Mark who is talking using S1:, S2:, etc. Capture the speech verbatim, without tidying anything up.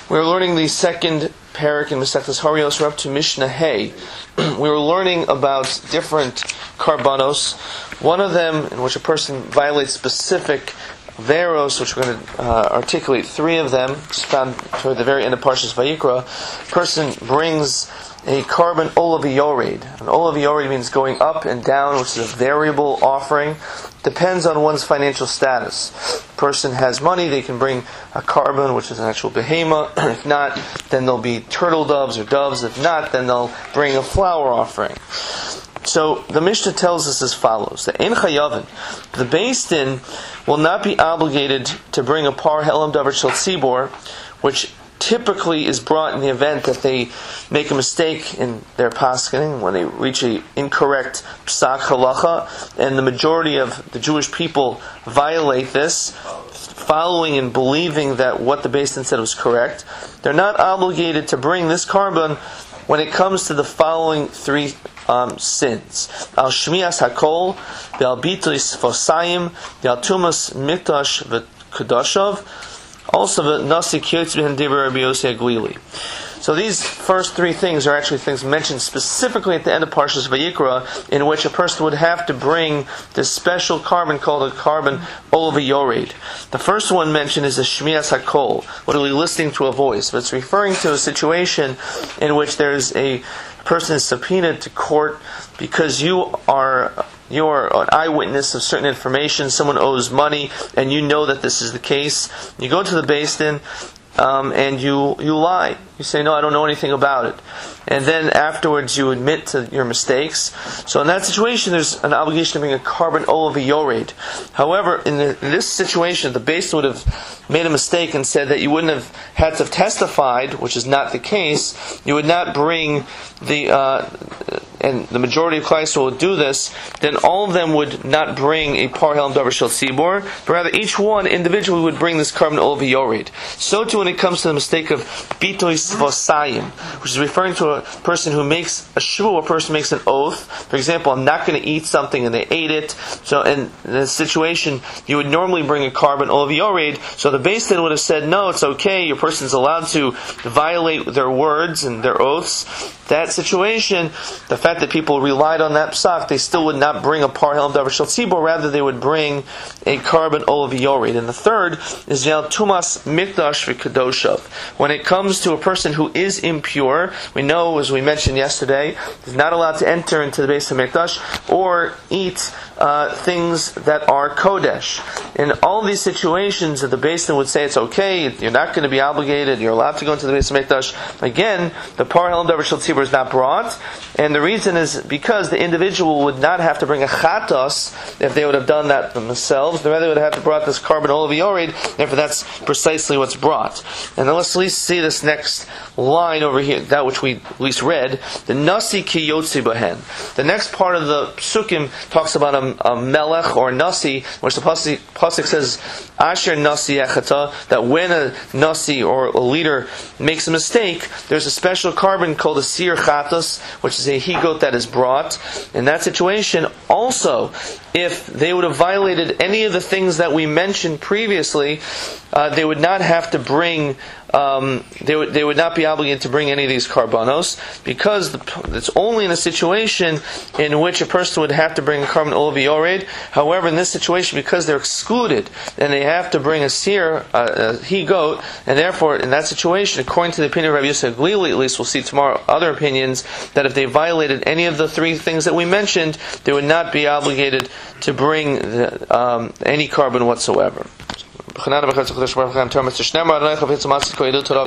S1: We're learning the second parak in Masechtas Harios. We're up to Mishnah Hey. We were learning about different karbanos. One of them in which a person violates specific veros, which we're going to uh, articulate three of them. It's found toward the very end of Parshas Vayikra. A person brings a carbon olav yored. An olav yored means going up and down, which is a variable offering. Depends on one's financial status. If a person has money, they can bring a carbon, which is an actual behema. If not, then there'll be turtle doves or doves. If not, then they'll bring a flour offering. So the Mishnah tells us as follows: the Ein Chayavin, the Beis Din will not be obligated to bring a par helam davar shel tzibor, which typically is brought in the event that they make a mistake in their paskening, when they reach an incorrect psak halacha, and the majority of the Jewish people violate this, following and believing that what the Beis Din said was correct. They're not obligated to bring this carbon when it comes to the following three um, sins: al shmias hakol, be'al bituis fosayim, be'al tumas mikdash v'kedashav. Also, the nasi kiyotz b'hen diber Rabbi Yossi Aglili. So these first three things are actually things mentioned specifically at the end of Parshas Vayikra, in which a person would have to bring this special carbon called a carbon olav yored. The first one mentioned is a shmias hakol, literally listening to a voice. But it's referring to a situation in which there's a person is subpoenaed to court because you are you are an eyewitness of certain information. Someone owes money, and you know that this is the case. You go to the Beis Din, um, and you you lie. You say, no, I don't know anything about it. And then afterwards you admit to your mistakes. So in that situation, there's an obligation to bring a carbon olav yored. However, in, the, in this situation, the Beis Din would have made a mistake and said that you wouldn't have had to have testified, which is not the case. You would not bring the, uh, and the majority of Klal Yisrael would do this, then all of them would not bring a par helam davar shel tzibor, but rather each one individually would bring this carbon olav yored. So too when it comes to the mistake of bitois vosayim, which is referring to a person who makes a shvu, a person makes an oath. For example, I'm not going to eat something, and they ate it. So in this situation, you would normally bring a carbon olav yored. So the Beis Din would have said, no, it's okay, your person's allowed to violate their words and their oaths. That situation, the fact that people relied on that psak, they still would not bring a par helam davar shel tzibor, rather they would bring a carbon olav yored. And the third is yal tumas mikdash v'kedoshav. When it comes to a person who is impure, we know, as we mentioned yesterday, is not allowed to enter into the Beis Hamikdash or eat uh, things that are kodesh. In all these situations, that the Beis Din would say it's okay, you're not going to be obligated, you're allowed to go into the Beis Hamikdash. Again, the par helam davar shel tzibor is not brought, and the reason is because the individual would not have to bring a chatos if they would have done that themselves. They rather would have to brought this carbon olav yored. Therefore, that's precisely what's brought. And then let's at least see this next line over here, that which we at least read, the nasi ki yotzi b'hen. The next part of the psukim talks about a, a melech or nasi, which the pasuk, pasuk says, asher nasi echata, that when a nasi or a leader makes a mistake, there's a special carbon called a sir chatos, which is a he-goat that is brought. In that situation, also, if they would have violated any of the things that we mentioned previously, uh, they would not have to bring Um, they would they would not be obligated to bring any of these karbanos, because the, it's only in a situation in which a person would have to bring a carbon olav yored. However, in this situation, because they're excluded, then they have to bring a seer, uh, a he-goat, and therefore, in that situation, according to the opinion of Rabbi Yossi Aglili, at least we'll see tomorrow other opinions, that if they violated any of the three things that we mentioned, they would not be obligated to bring the, um, any carbon whatsoever.